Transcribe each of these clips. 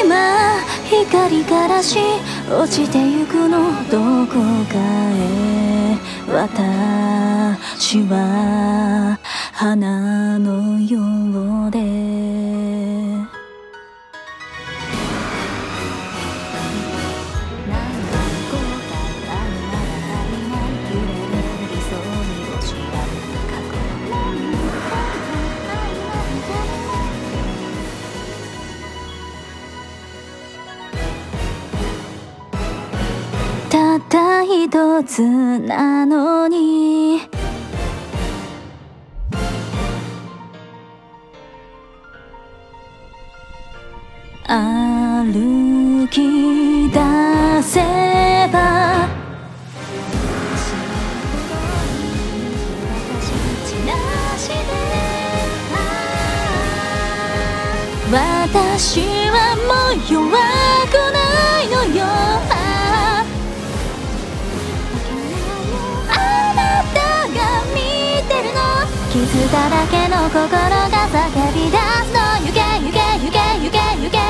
今光からし落ちてゆくのどこかへ私は花のようでたった一つなのに歩き出せば私はもう弱くないのよあなたが見てるの傷だらけの心が叫び出すの行け行け行け行け行け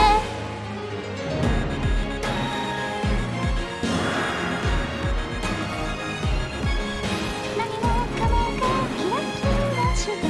何もかもがキラキラして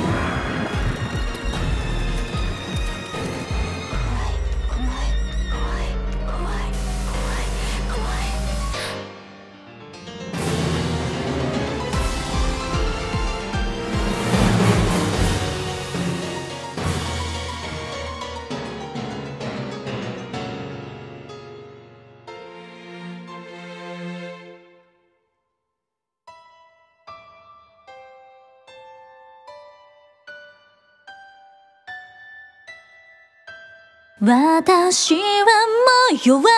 私はもう弱く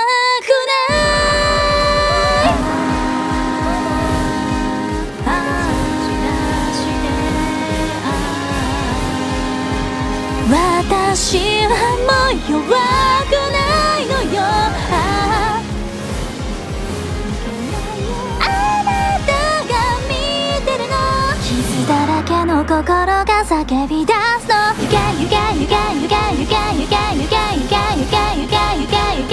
ない私はもう弱くないのよあなたが見てるの傷だらけの心が叫び出すの行け行け行け行け行け行け行け行け行け行け行け行け